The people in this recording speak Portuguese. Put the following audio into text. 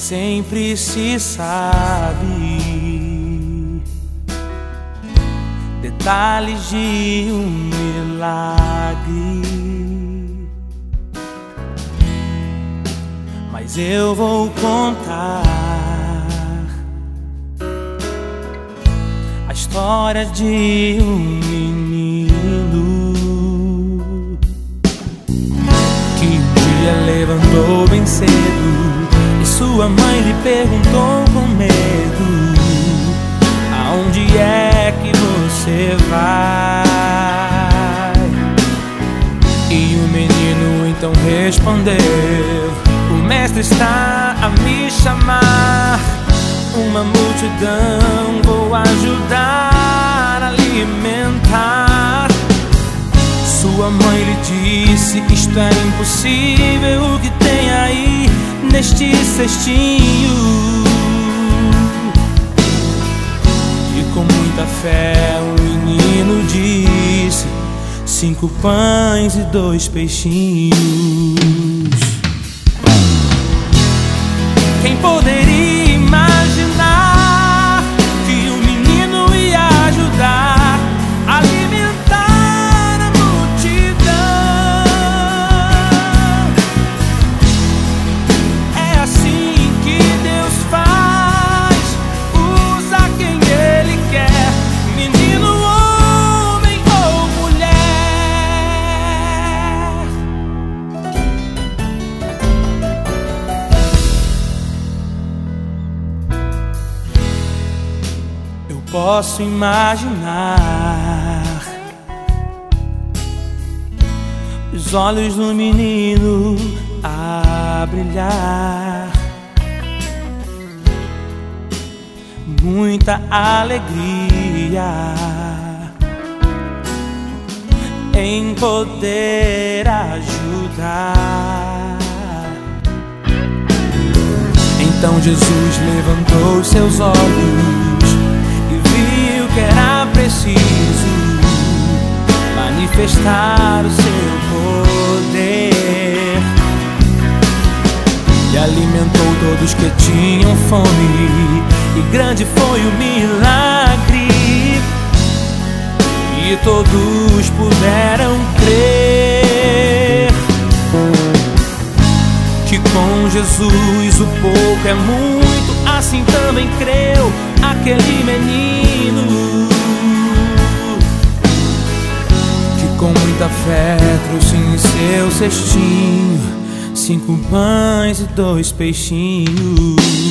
sempre se sabe detalhes de um milagre, mas eu vou contar a história de um menino que um dia levantou bem cedo e sua mãe lhe perguntou com medo: aonde é que você vai? E o menino então respondeu: o mestre está a me chamar. Uma multidão vou ajudar a alimentar. Sua mãe lhe disse: isto é impossível, o que tem aí neste cestinho? E com muita fé o menino disse: 5 pães e 2 peixinhos. Quem poderia imaginar que o menino ia ajudar a alimentar a multidão? É assim que Deus faz, usa quem Ele quer, menino, homem ou mulher. Eu posso imaginar os olhos do menino a brilhar, muita alegria em poder ajudar. Então Jesus levantou seus olhos e viu que era preciso manifestar o seu poder, e alimentou todos que tinham fome, e grande foi o milagre, e todos puderam crer que com Jesus o pouco é muito. Assim também creu aquele menino que com muita fé trouxe em seu cestinho 5 pães e 2 peixinhos.